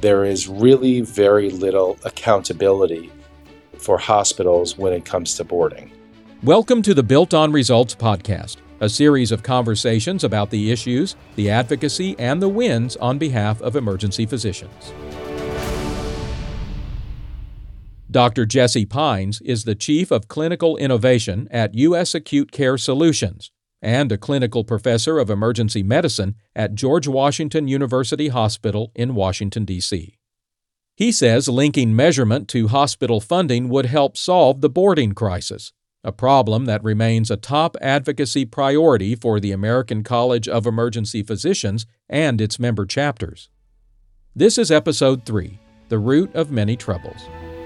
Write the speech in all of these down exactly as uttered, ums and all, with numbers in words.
there is really very little accountability for hospitals when it comes to boarding. Welcome to the Built on Results podcast, a series of conversations about the issues, the advocacy, and the wins on behalf of emergency physicians. Doctor Jesse Pines is the Chief of Clinical Innovation at U S Acute Care Solutions and a clinical professor of emergency medicine at George Washington University Hospital in Washington, D C He says linking measurement to hospital funding would help solve the boarding crisis, a problem that remains a top advocacy priority for the American College of Emergency Physicians and its member chapters. This is Episode three, The Root of Many Troubles.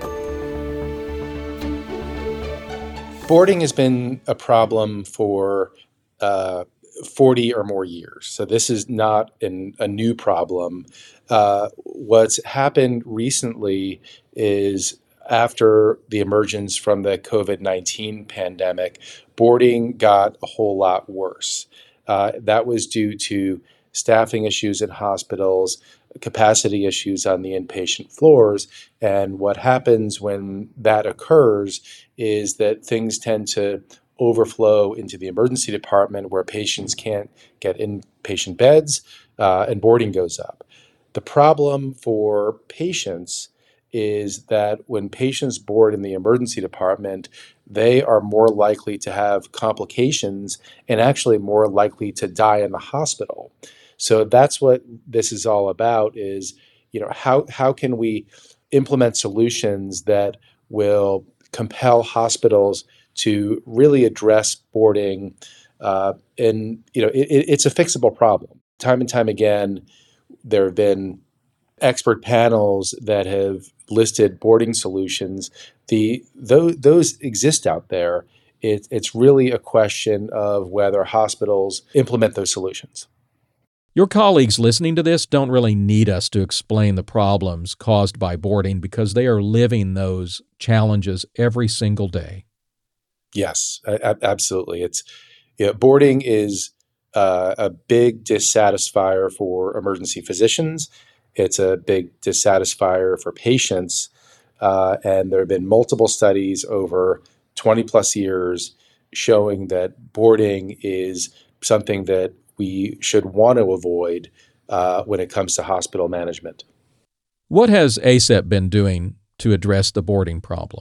Boarding has been a problem for uh, forty or more years, so this is not an, a new problem. Uh, what's happened recently is after the emergence from the covid nineteen pandemic, boarding got a whole lot worse. Uh, that was due to staffing issues in hospitals, capacity issues on the inpatient floors. And what happens when that occurs is that things tend to overflow into the emergency department where patients can't get inpatient beds uh, and boarding goes up. The problem for patients is that when patients board in the emergency department, they are more likely to have complications and actually more likely to die in the hospital. So that's what this is all about is, you know, how, how can we implement solutions that will compel hospitals to really address boarding? Uh, and, you know, it, it's a fixable problem. Time and time again, there have been expert panels that have listed boarding solutions. The those, those exist out there. It, it's really a question of whether hospitals implement those solutions. Your colleagues listening to this don't really need us to explain the problems caused by boarding because they are living those challenges every single day. Yes, a- absolutely. It's you know, boarding is uh, a big dissatisfier for emergency physicians. It's a big dissatisfier for patients. Uh, and there have been multiple studies over twenty plus years showing that boarding is something that we should want to avoid uh, when it comes to hospital management. What has A C E P been doing to address the boarding problem?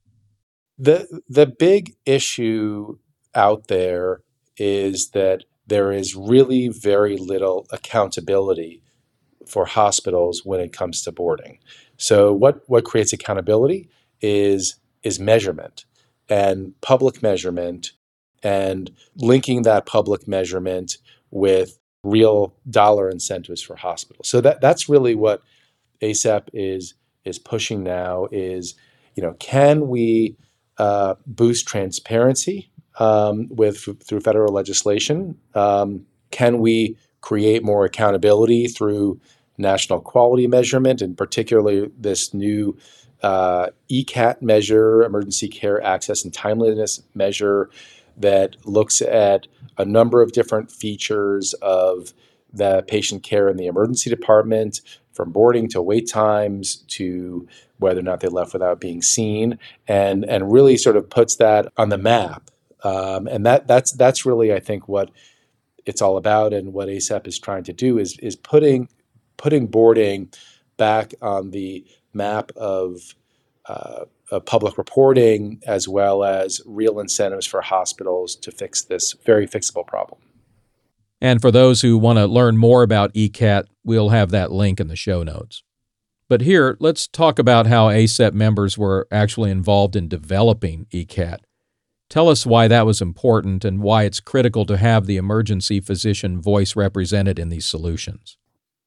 The the big issue out there is that there is really very little accountability for hospitals when it comes to boarding. So what, what creates accountability is is measurement and public measurement and linking that public measurement with real dollar incentives for hospitals. So that that's really what A C E P is is pushing now is, you know, can we uh, boost transparency um, with through federal legislation? Um, can we create more accountability through national quality measurement, and particularly this new uh, E C A T measure, emergency care access and timeliness measure, that looks at a number of different features of the patient care in the emergency department, from boarding to wait times to whether or not they left without being seen, and and really sort of puts that on the map. Um, and that that's that's really, I think, what it's all about, and what A C E P is trying to do is is putting putting boarding back on the map of, uh, of public reporting, as well as real incentives for hospitals to fix this very fixable problem. And for those who want to learn more about E C A T, we'll have that link in the show notes. But here, let's talk about how A C E P members were actually involved in developing E C A T. Tell us why that was important and why it's critical to have the emergency physician voice represented in these solutions.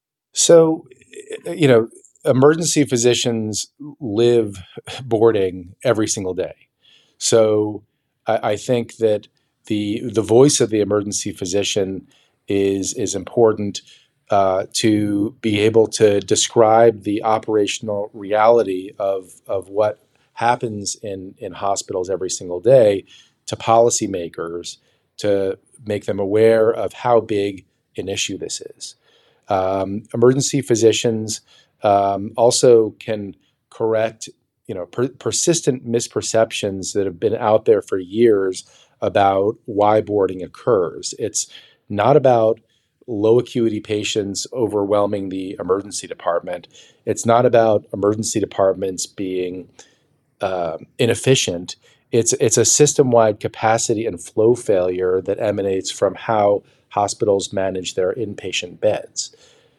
So, you know, emergency physicians live boarding every single day. So I, I think that the the voice of the emergency physician is is important uh, to be able to describe the operational reality of of what happens in, in hospitals every single day to policymakers, to make them aware of how big an issue this is. Um, emergency physicians um, also can correct, you know, per- persistent misperceptions that have been out there for years about why boarding occurs. It's not about low acuity patients overwhelming the emergency department. It's not about emergency departments being uh, inefficient. It's it's a system-wide capacity and flow failure that emanates from how hospitals manage their inpatient beds.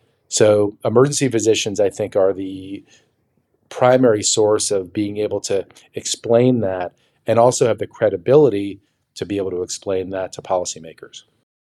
So emergency physicians, I think, are the primary source of being able to explain that and also have the credibility to be able to explain that to policymakers.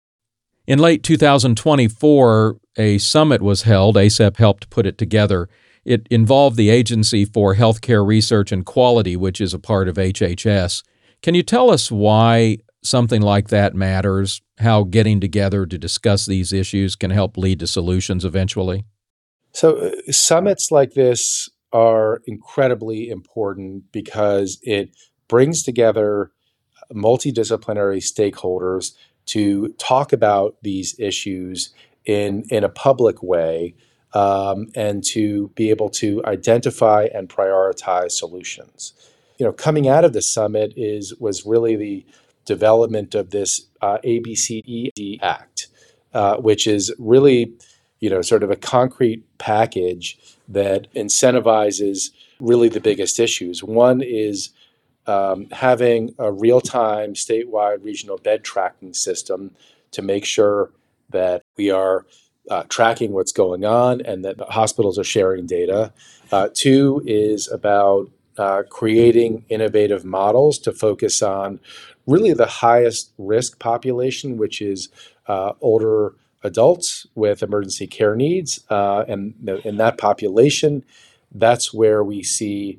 In late two thousand twenty-four, a summit was held. A C E P helped put it together. It involved the Agency for Healthcare Research and Quality, which is a part of H H S. Can you tell us why something like that matters, how getting together to discuss these issues can help lead to solutions eventually? So, uh, summits like this are incredibly important because it brings together multidisciplinary stakeholders to talk about these issues in, in a public way, um, and to be able to identify and prioritize solutions. You know, coming out of the summit is was really the development of this uh, A B C E D Act, uh, which is really, you know, sort of a concrete package that incentivizes really the biggest issues. One is um, having a real-time statewide regional bed tracking system to make sure that we are uh, tracking what's going on and that the hospitals are sharing data. Uh, two is about uh, creating innovative models to focus on really the highest risk population, which is uh, older adults with emergency care needs. Uh, and in that population, that's where we see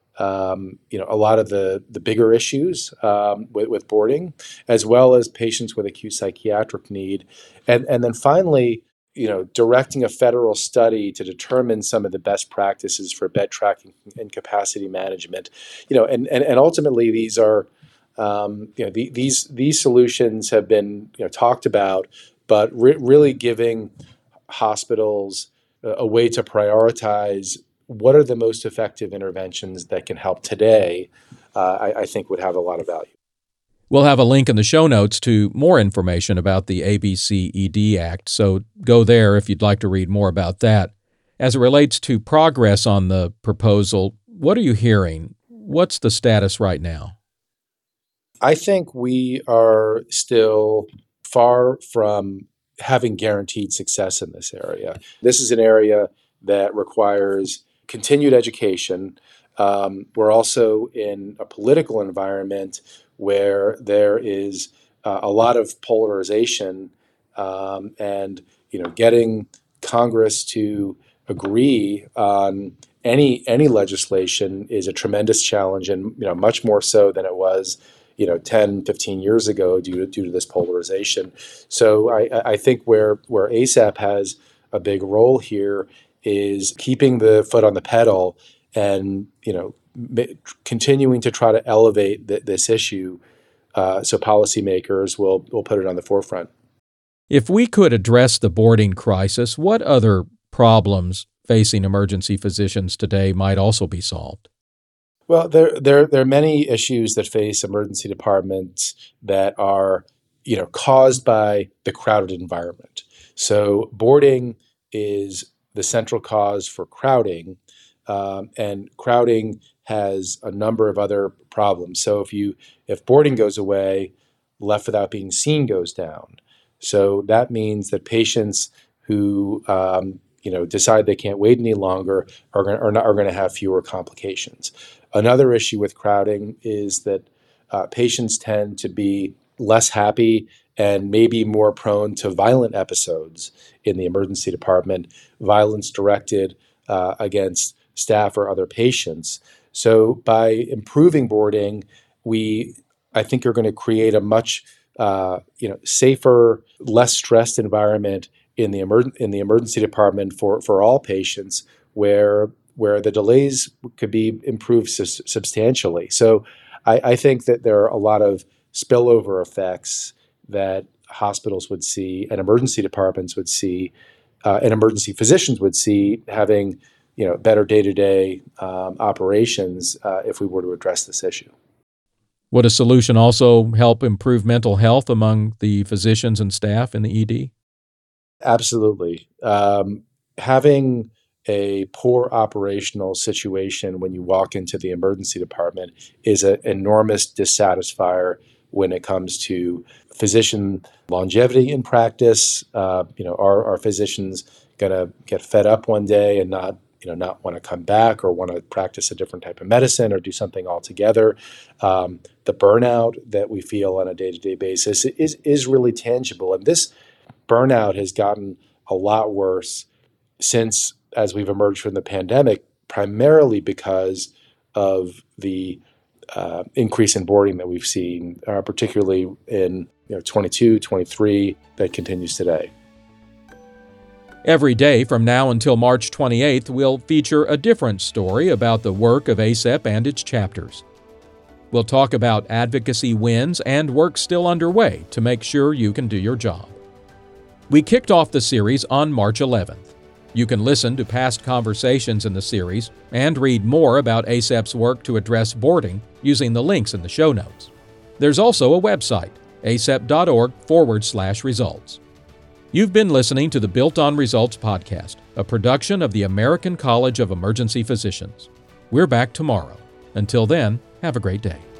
um, you know, a lot of the the bigger issues um, with, with boarding, as well as patients with acute psychiatric need, and and then finally, you know, directing a federal study to determine some of the best practices for bed tracking and capacity management, you know, and and, and ultimately these are, um, you know, the, these these solutions have been, you know, talked about, but re- really giving hospitals a, a way to prioritize what are the most effective interventions that can help today, uh, I, I think would have a lot of value. We'll have a link in the show notes to more information about the A B C E D Act, so go there if you'd like to read more about that. As it relates to progress on the proposal, what are you hearing? What's the status right now? I think we are still far from having guaranteed success in this area. This is an area that requires continued education. Um, we're also in a political environment where there is uh, a lot of polarization, um, and you know, getting Congress to agree on any any legislation is a tremendous challenge, and you know, much more so than it was, you know, ten, fifteen years ago due to, due to this polarization. So I, I think where, where A C E P has a big role here is keeping the foot on the pedal and, you know, continuing to try to elevate th- this issue uh, so policymakers will, will put it on the forefront. If we could address the boarding crisis, what other problems facing emergency physicians today might also be solved? Well, there, there, there are many issues that face emergency departments that are, you know, caused by the crowded environment. So boarding is the central cause for crowding, um, and crowding has a number of other problems. So if you if boarding goes away, left without being seen goes down. So that means that patients who um, you know decide they can't wait any longer are going are, are going to have fewer complications. Another issue with crowding is that uh, patients tend to be less happy and maybe more prone to violent episodes in the emergency department, violence directed uh, against staff or other patients. So by improving boarding, we, I think, are going to create a much uh, you know safer, less stressed environment in the emer- in the emergency department for for all patients, where where the delays could be improved su- substantially. So I, I think that there are a lot of spillover effects that hospitals would see and emergency departments would see, uh, and emergency physicians would see having you know, better day-to-day um, operations uh, if we were to address this issue. Would a solution also help improve mental health among the physicians and staff in the E D? Absolutely. Um, having a poor operational situation when you walk into the emergency department is an enormous dissatisfier when it comes to physician longevity in practice. Uh, you know, are, are physicians going to get fed up one day and not, you know, not want to come back or want to practice a different type of medicine or do something altogether? Um, the burnout that we feel on a day-to-day basis is is really tangible, and this burnout has gotten a lot worse since as we've emerged from the pandemic, primarily because of the uh, increase in boarding that we've seen, uh, particularly in you know, twenty-two, twenty-three, that continues today. Every day from now until March twenty-eighth, we'll feature a different story about the work of A C E P and its chapters. We'll talk about advocacy wins and work still underway to make sure you can do your job. We kicked off the series on March eleventh. You can listen to past conversations in the series and read more about A C E P's work to address boarding using the links in the show notes. There's also a website, acep.org forward slash results. You've been listening to the Built on Results podcast, a production of the American College of Emergency Physicians. We're back tomorrow. Until then, have a great day.